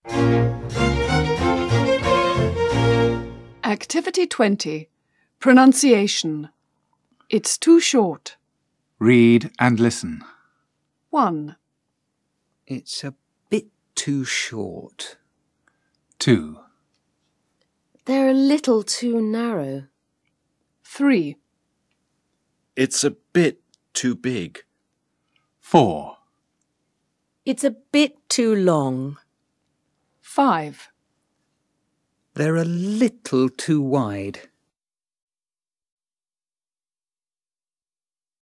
Activity 20. Pronunciation. It's too short. Read and listen. 1, It's a bit too short. 2, They're a little too narrow. 3, It's a bit too big. 4, It's a bit too long. 5, They're a little too wide.